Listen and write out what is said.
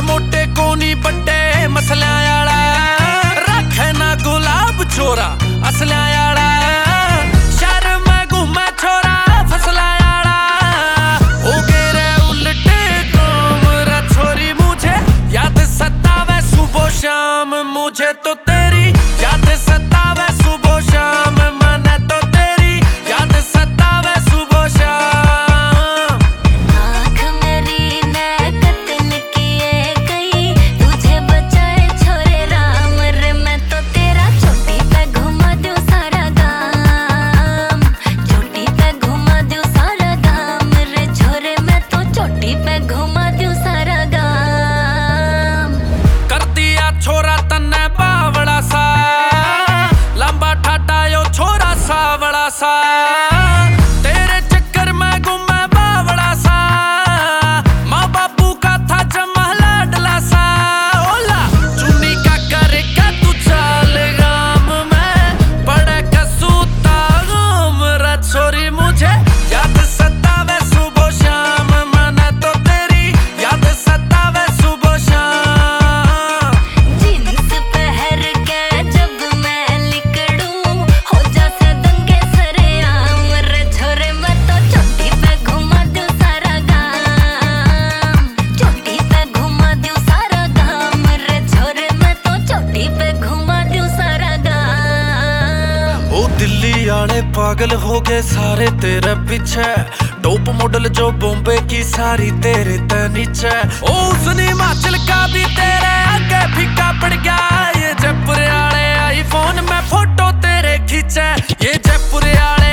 मोटे कोनी बड्डे मसल्या आला, रखे ना गुलाब छोरा असल्या आला। शहर में घूमे छोरा फसला आला, हो गए रे उल्टे काम रे छोरी। मुझे याद सतावे सुबह शाम, मुझे तो तेरी याद सतावे सुबह शाम। मैंने तो तेरी याद सतावे सुबह शाम। आँख मेरी ने कतल किए गई, तुझे बचाए छोरे राम रे। मैं तो तेरा चोटी पे घुमा दूं सारा गाम, चोटी पे घुमा दूं सारा गाम रे छोरे। मैं तो चोटी पे घुमा दूं सारा गाम। कर दिया छोरा तन्ने बावड़ा सा, लंबा ठाटा यो छोरा सावड़ा सा। तेरे चक्कर में घूमे बावड़ा सा, माँ बापू का था जमा लाडला सा। ओला चुन्नी का करेगा तू चाल गाम में, बड़े कसूता गाम रे छोरी। मुझे याद सतावे सुबह शाम, मैंने तो तेरी याद सतावे सुबह शाम। जीन्स पहन के जब मैं निकलूं, हो जासे दंगे सरेआम रे छोरे। मैं तो चोटी पे घुमा दूं सारा गाम, चोटी पे घुमा दूं सारा गाम रे छोरे। मैं तो चोटी पे घुमा दूं सारा गाम। ओ दिल्ली आले पागल हो गए सारे तेरे पीछे, टॉप मॉडल जो बॉम्बे की सारी तेरे ते नीचे। ओ उसने हिमाचल का भी तेरे आगे फीका पड़ गया। ये जयपुर आले आईफोन में फोटो तेरे खींचे, ये जयपुर आले